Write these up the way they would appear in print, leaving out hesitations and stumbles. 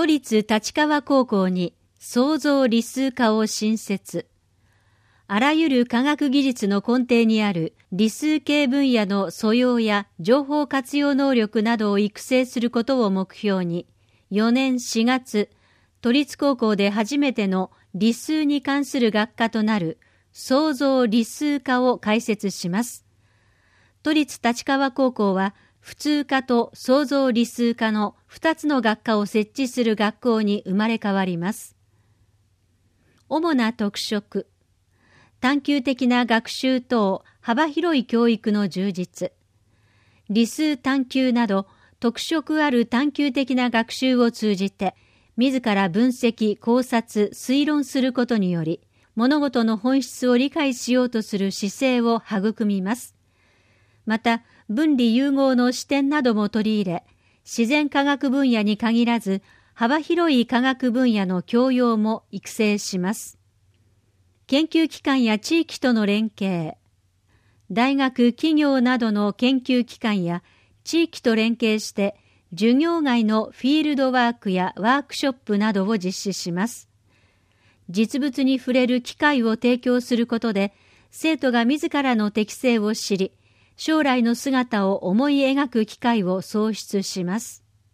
都立立川高校に創造理数科を新設。あらゆる科学技術の根底にある理数系分野の素養や情報活用能力などを育成することを目標に、4年4月、都立高校で初めての理数に関する学科となる創造理数科を開設します。都立立川高校は普通科と創造理数科の2つの学科を設置する学校に生まれ変わります。主な特色、探究的な学習等幅広い教育の充実、理数探究など特色ある探究的な学習を通じて、自ら分析、考察、推論することにより、物事の本質を理解しようとする姿勢を育みます。また、分離融合の視点なども取り入れ、自然科学分野に限らず、幅広い科学分野の教養も育成します。研究機関や地域との連携、大学、企業などの研究機関や地域と連携して、授業外のフィールドワークやワークショップなどを実施します。実物に触れる機会を提供することで、生徒が自らの適性を知り、将来の姿を思い描く機会を創出します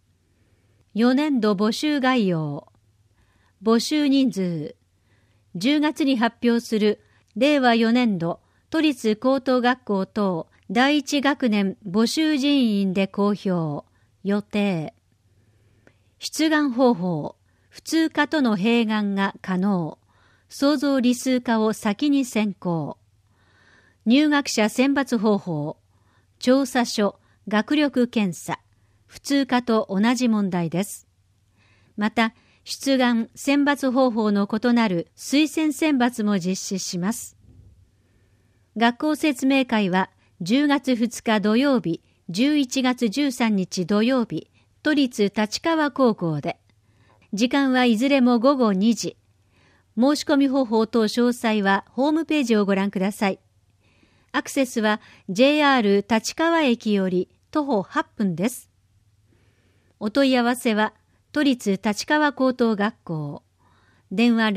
。4年度募集概要。募集人数。10月に発表する令和4年度都立高等学校等第一学年募集人員で公表。予定。出願方法。普通科との併願が可能。創造理数科を先に選考。入学者選抜方法。調査書、学力検査。普通科と同じ問題です。また、出願選抜方法の異なる推薦選抜も実施します。学校説明会は10月2日土曜日、11月13日土曜日、都立立川高校で、時間はいずれも午後2時。申し込み方法等詳細はホームページをご覧ください。アクセスは JR 立川駅より徒歩8分です。お問い合わせは都立立川高等学校。電話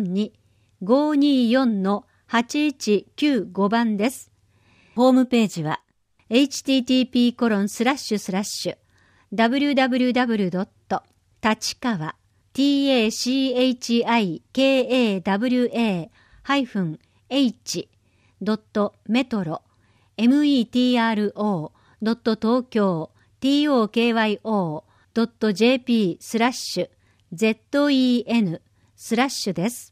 042-524-8195 です。ホームページはhttp://www. 立川 tachikawa-metro.tokyo.tokyo.jp/zen/ です。